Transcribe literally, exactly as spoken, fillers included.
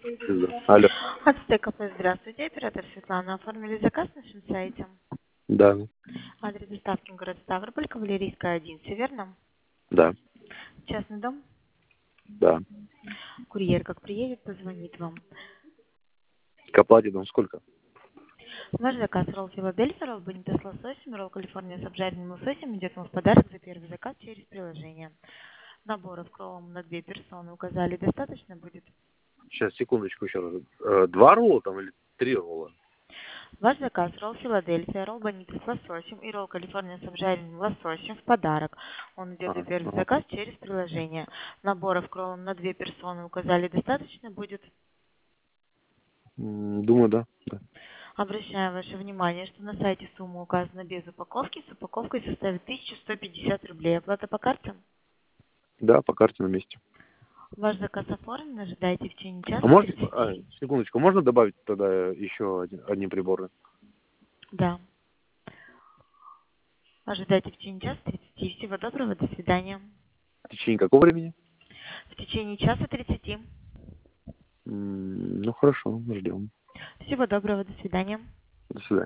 Да. Алло. Ацтеков, здравствуйте. Оператор Светлана. Оформили заказ на нашем сайте. Да. Адрес доставки город Ставрополь, Кавалерийская, один. Все верно? Да. Частный дом. Да. Курьер, как приедет, позвонит вам. К оплате там сколько? Ваш заказ ролл Филадельфия, ролл Бонито с лососем, ролл Калифорния с обжаренным лососем идет вам в подарок за первый заказ через приложение. Наборов кровом на две персоны указали. Достаточно будет? Сейчас, секундочку еще раз. Э, Два ролла там или три ролла? Ваш заказ ролл Филадельфия, ролл Бонито с лососем и ролл Калифорния с обжаренным лососем в подарок. Он идет А, за первый ага. заказ через приложение. Наборов кровом на две персоны указали. Достаточно будет? М, Думаю, да. Да. Обращаю ваше внимание, что на сайте сумма указана без упаковки. С упаковкой составит тысяча сто пятьдесят рублей. Оплата по карте? Да, по карте на месте. Ваш заказ оформлен. Ожидайте в течение часа А можно, а, тридцати. секундочку, можно добавить тогда еще один, одни приборы? Да. Ожидайте в течение часа тридцати. Всего доброго. До свидания. В течение какого времени? В течение часа тридцати. М, Ну, хорошо, ждем. Всего доброго. До свидания. До свидания.